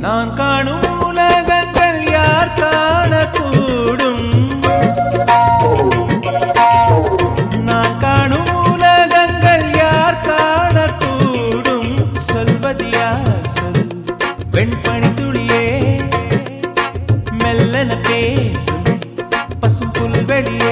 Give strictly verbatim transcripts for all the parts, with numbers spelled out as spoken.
நான் காணும் உலகங்கள் யார் காணக்கூடும் நான் காணும் உலகங்கள் யார் காணக்கூடும் சொல்வது யார் சொல் வெண்பனி துளியே மெல்லன பேசும் பசும் புல்வெளியே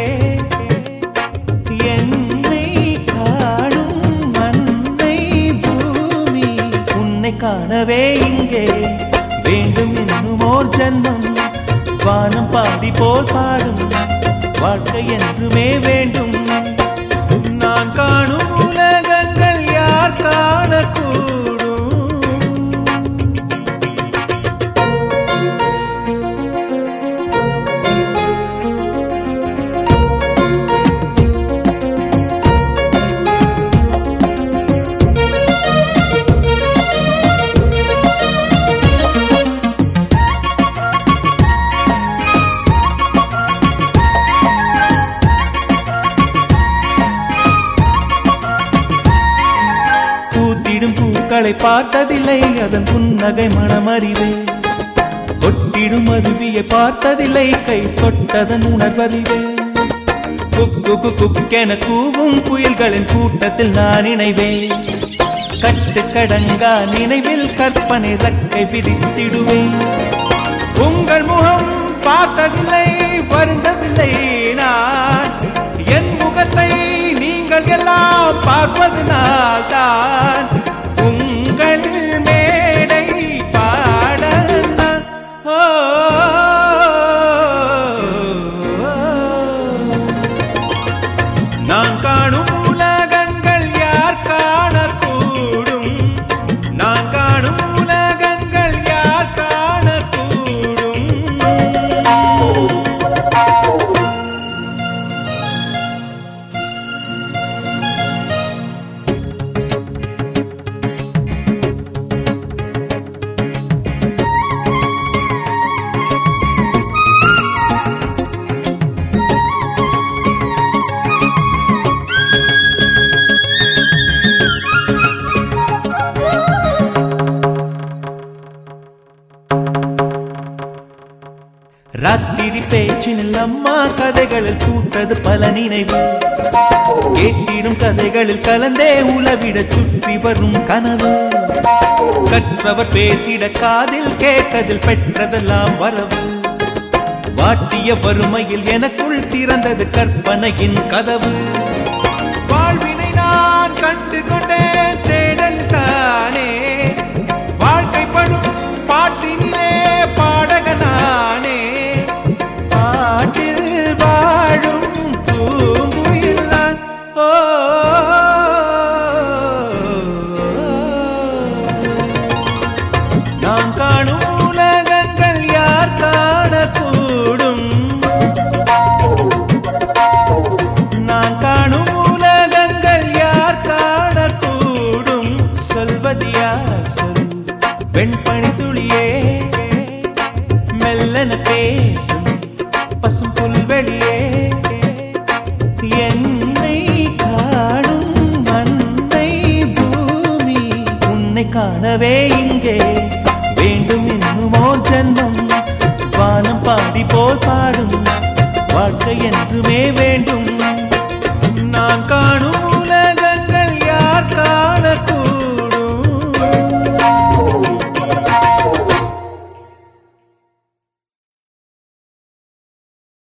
என்னை காணும் மண்ணை பூமி உன்னை காணவே இங்கே வேண்டும் இன்னும் ஓர் ஜன்மம் வானம் பாடி போல் பாடும் வாழ்க்கை என்றுமே வேண்டும் நான் காணும் உலகங்கள் யார் காணக்கூடும் பூக்களை பார்த்ததில்லை அதன் புன்னகை மனமறிவு கொட்டிடும் அருவியை பார்த்ததில்லை கை தொட்டதன் உணர்வறிவு குக்கு குக்கென கூவும் புயல்களின் கூட்டத்தில் நான் இணைவேன் கட்டுக்கடங்கா நினைவில் கற்பனை ரக்கை விரித்திடுவேன் உங்கள் முகம் பார்த்ததில்லை வருந்தவில்லை நான் என் முகத்தை நீங்கள் எல்லாம் பார்ப்பதனால் தான் உங்கள் மேடை பாட நான் காணும் உலகங்கள் யார் காணக்கூடும் நான் காணும் உலகங்கள் யார் காணக்கூடும் ராத்திரி பேச்சினில் அம்மா கதைகளில் பூத்தது பல நினைவு கேட்டிடும் கதைகளில் கலந்தே உலவிட சுற்றி வரும் கனவு கற்றவர் பேசிட காதில் கேட்டதில் பெற்றதெல்லாம் வரவு வாட்டிய வறுமையில் எனக்குள் திறந்தது கற்பனையின் கதவு வாழ்வினை நான் கண்டு கொண்டேன் தேடல் தானே வாழ்க்கைப்படும் பாட்டினிலே பாடகனானே பாட்டில் வாழும் பூங்குயில் நான் ஓ நான் காணும் உலகங்கள் யார் காணக்கூடும் நான் காணும் உலகங்கள் யார் காணக்கூடும் சொல்வது யார் சொல் வெண்பனி துளியே மெல்லன பேசும் பசும் புல்வெளியே என்னை காணும் மண்ணை பூமி உன்னை காணவே இங்கே வேண்டும் இன்னும் ஓர் ஜன்மம் வானம் பாடி போல் பாடும் வாழ்க்கை என்றுமே